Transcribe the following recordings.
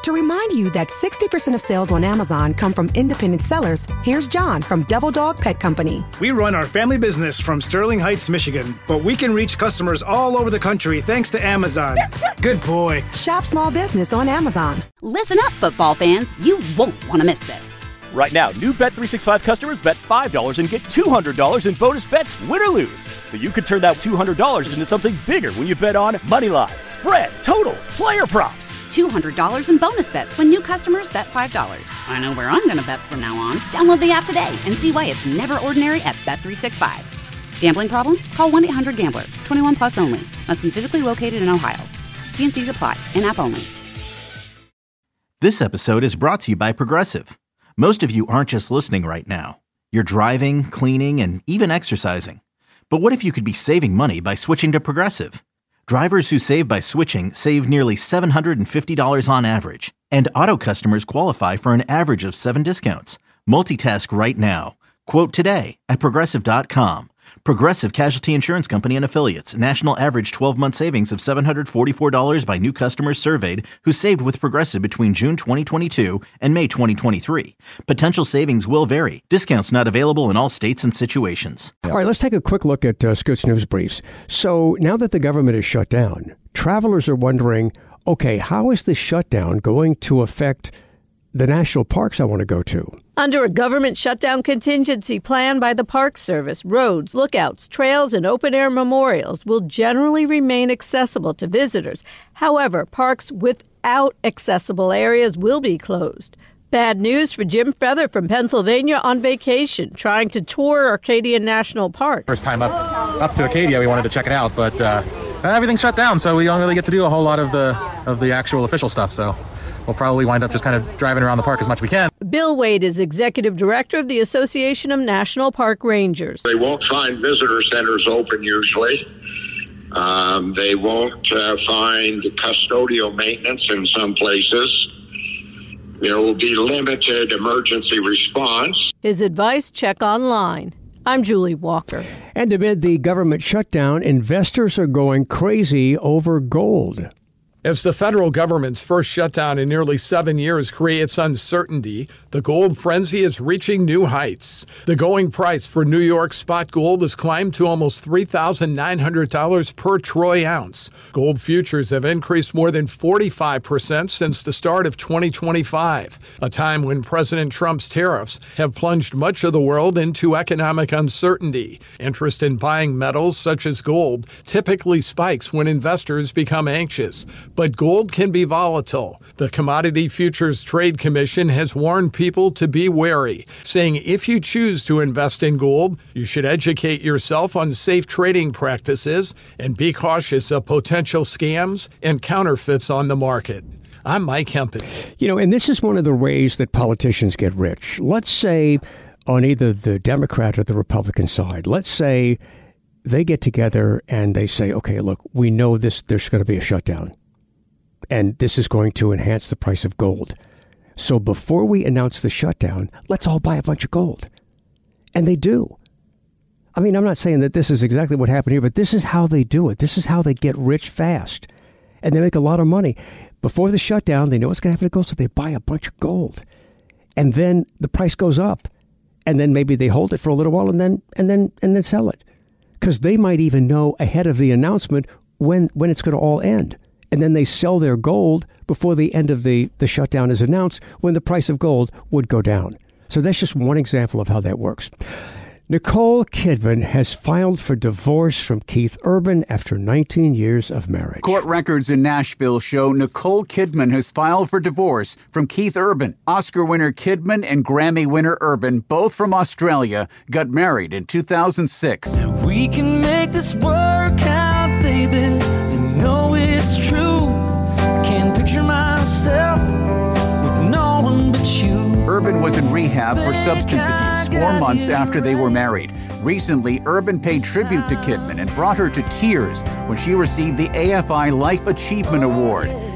To remind you that 60% of sales on Amazon come from independent sellers, here's John from Devil Dog Pet Company. We run our family business from Sterling Heights, Michigan, but we can reach customers all over the country thanks to Amazon. Good boy. Shop small business on Amazon. Listen up, football fans. You won't want to miss this. Right now, new Bet365 customers bet $5 and get $200 in bonus bets, win or lose. So you could turn that $200 into something bigger when you bet on money line, spread, totals, player props. $200 in bonus bets when new customers bet $5. I know where I'm going to bet from now on. Download the app today and see why it's never ordinary at Bet365. Gambling problem? Call 1-800-GAMBLER. 21 plus only. Must be physically located in Ohio. T&Cs apply. In-app only. This episode is brought to you by Progressive. Most of you aren't just listening right now. You're driving, cleaning, and even exercising. But what if you could be saving money by switching to Progressive? Drivers who save by switching save nearly $750 on average. And auto customers qualify for an average of 7 discounts. Multitask right now. Quote today at Progressive.com. Progressive Casualty Insurance Company and Affiliates. National average 12-month savings of $744 by new customers surveyed who saved with Progressive between June 2022 and May 2023. Potential savings will vary. Discounts not available in all states and situations. All right, let's take a quick look at Scoot's News Briefs. So now that the government is shut down, travelers are wondering, okay, how is this shutdown going to affect the national parks I want to go to? Under a government shutdown contingency plan by the Park Service, roads, lookouts, trails, and open-air memorials will generally remain accessible to visitors. However, parks without accessible areas will be closed. Bad news for Jim Feather from Pennsylvania on vacation, trying to tour Arcadia National Park. First time up to Acadia, we wanted to check it out, but everything's shut down, so we don't really get to do a whole lot of the actual official stuff, so we'll probably wind up just kind of driving around the park as much as we can. Bill Wade is executive director of the Association of National Park Rangers. They won't find visitor centers open usually. They won't find custodial maintenance in some places. There will be limited emergency response. His advice, check online. I'm Julie Walker. And amid the government shutdown, investors are going crazy over gold. As the federal government's first shutdown in nearly 7 years creates uncertainty, the gold frenzy is reaching new heights. The going price for New York spot gold has climbed to almost $3,900 per troy ounce. Gold futures have increased more than 45% since the start of 2025, a time when President Trump's tariffs have plunged much of the world into economic uncertainty. Interest in buying metals such as gold typically spikes when investors become anxious. But gold can be volatile. The Commodity Futures Trade Commission has warned people to be wary, saying if you choose to invest in gold, you should educate yourself on safe trading practices and be cautious of potential scams and counterfeits on the market. I'm Mike Hempen. You know, and this is one of the ways that politicians get rich. Let's say on either the Democrat or the Republican side, let's say they get together and they say, okay, look, we know there's going to be a shutdown. And this is going to enhance the price of gold. So before we announce the shutdown, let's all buy a bunch of gold. And they do. I mean, I'm not saying that this is exactly what happened here, but this is how they do it. This is how they get rich fast. And they make a lot of money. Before the shutdown, they know what's going to happen to gold, so they buy a bunch of gold. And then the price goes up. And then maybe they hold it for a little while and then sell it. Because they might even know ahead of the announcement when it's going to all end. And then they sell their gold before the end of the shutdown is announced, when the price of gold would go down. So that's just one example of how that works. Nicole Kidman has filed for divorce from Keith Urban after 19 years of marriage. Court records in Nashville show Nicole Kidman has filed for divorce from Keith Urban. Oscar winner Kidman and Grammy winner Urban, both from Australia, got married in 2006. We can make this work out, baby. Know it's true. Can't picture myself with no one but you. Urban was in rehab for substance abuse 4 months after they were married. Recently, Urban paid tribute to Kidman and brought her to tears when she received the AFI Life Achievement Award.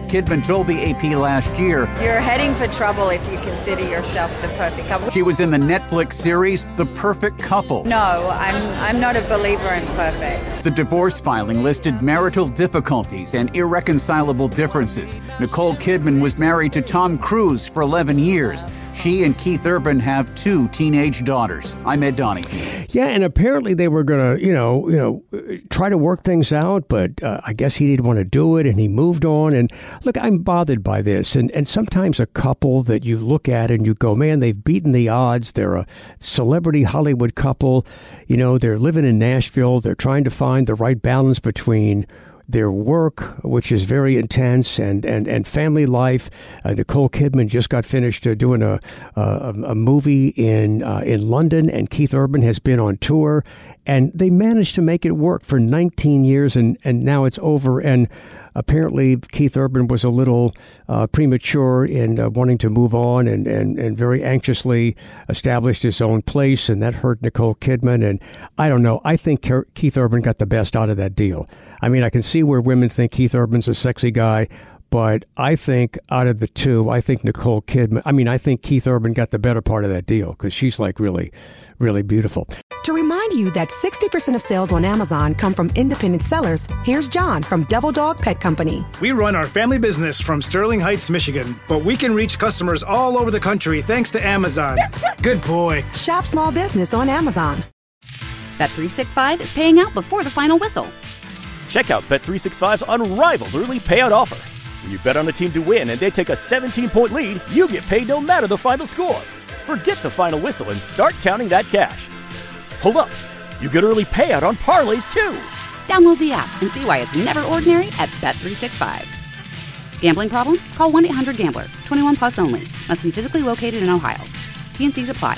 Kidman told the AP last year, "You're heading for trouble if you consider yourself the perfect couple." She was in the Netflix series The Perfect Couple. No, I'm not a believer in perfect. The divorce filing listed marital difficulties and irreconcilable differences. Nicole Kidman was married to Tom Cruise for 11 years. She and Keith Urban have 2 teenage daughters. I'm Ed Donahue. Yeah, and apparently they were going to, try to work things out, but I guess he didn't want to do it, and he moved on. And look, I'm bothered by this. And sometimes a couple that you look at and you go, man, they've beaten the odds. They're a celebrity Hollywood couple. They're living in Nashville. They're trying to find the right balance between their work, which is very intense, and family life. Nicole Kidman just got finished doing a movie in London, and Keith Urban has been on tour, and they managed to make it work for 19 years, and now it's over. And apparently Keith Urban was a little premature in wanting to move on and very anxiously established his own place, and that hurt Nicole Kidman. And I don't know. I think Keith Urban got the best out of that deal. I mean, I can see where women think Keith Urban's a sexy guy, but I think out of the two, I think I think Keith Urban got the better part of that deal because she's like really, really beautiful. To remind you that 60% of sales on Amazon come from independent sellers, here's John from Devil Dog Pet Company. We run our family business from Sterling Heights, Michigan, but we can reach customers all over the country thanks to Amazon. Good boy. Shop small business on Amazon. Bet365 is paying out before the final whistle. Check out Bet365's unrivaled early payout offer. When you bet on a team to win and they take a 17-point lead, you get paid no matter the final score. Forget the final whistle and start counting that cash. Hold up. You get early payout on parlays, too. Download the app and see why it's never ordinary at Bet365. Gambling problem? Call 1-800-GAMBLER. 21 plus only. Must be physically located in Ohio. T&Cs apply.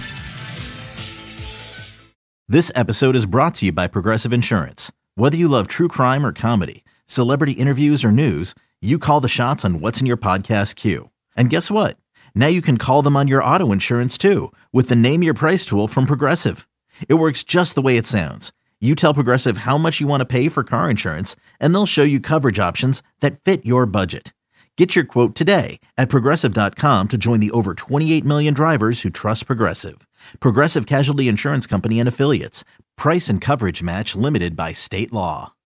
This episode is brought to you by Progressive Insurance. Whether you love true crime or comedy, celebrity interviews or news, you call the shots on what's in your podcast queue. And guess what? Now you can call them on your auto insurance too with the Name Your Price tool from Progressive. It works just the way it sounds. You tell Progressive how much you want to pay for car insurance, and they'll show you coverage options that fit your budget. Get your quote today at Progressive.com to join the over 28 million drivers who trust Progressive. Progressive Casualty Insurance Company and Affiliates. Price and coverage match limited by state law.